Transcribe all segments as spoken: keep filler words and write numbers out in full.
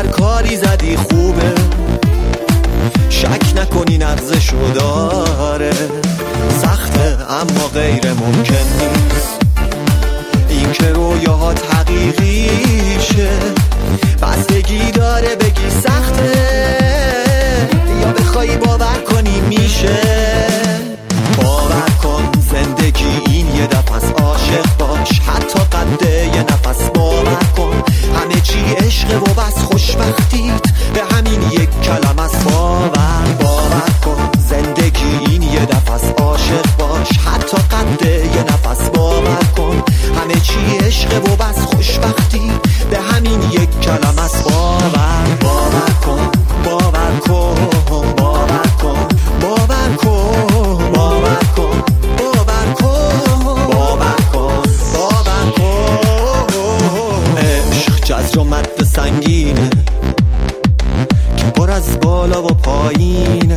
هر کاری زدی خوبه، شک نکنی نقضشو داره. سخته اما غیر ممکن نیست این که رویاهات حقیقیشه. بستگی داره بگی سخته یا بخوای باور کنی میشه. باور کن زندگی این یه دفعه عاشق باش، حتی قد یه نفس. باور کن همه چی عشقه و بس خوشبختیت به همین یک کلمه است. باور باور کن زندگی این یه دفعه عاشق باش، حتی قد یه نفس. باور کن همه چی عشقه و بس خوشبختی به همین یک کلمه است. باور باور کن باور کن باور کن باور کن باور کن باور کن باور کن باور کن. عشق جزر و مد سنگینه که پر از بالا و پایینه،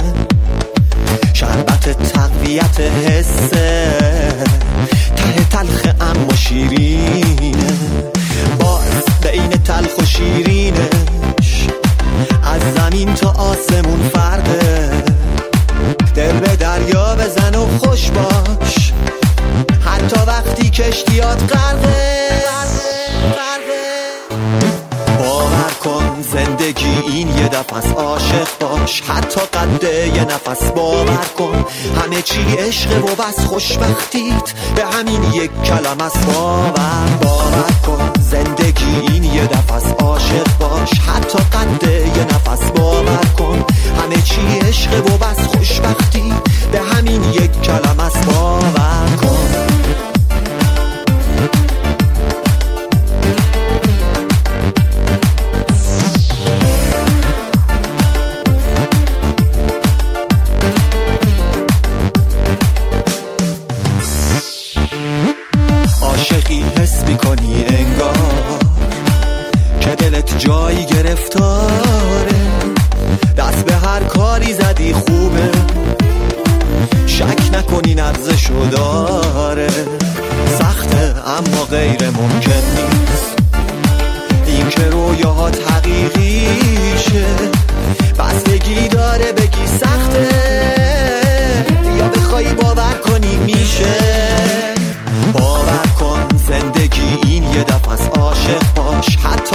شربت تقویت حسه، ته تلخ اما شیرینه. باز بین تلخ و شیرینش از زمین تا آسمون فرقه. دل به دریا بزن و خوش باش حتی وقتی کشتیات غرقه. باور کن زندگی این یه دفعه عاشق باش، حتی قد یه نفس. باور کن همه چی عشقه و بس خوشبختیت به همین یک کلمه است. باور باور کن زندگی این یه دفعه عاشق باش، حتی قد یه نفس. باور کن همه چی عشقه و بس خوشبختی به همین یک کلمه است. باور کن عاشقی حس میکنی انگار که دلت جایی گرفتاره. دست به هر کاری زدی خوبه، شک نکنی نقضشو داره. سخته اما غیر ممکن نیست این که رویاهات حقیقیشه. بستگی داره بگی سخته یا بخوای باور کنی میشه. باور کن زندگی این یه دفعه عاشق باش، حتی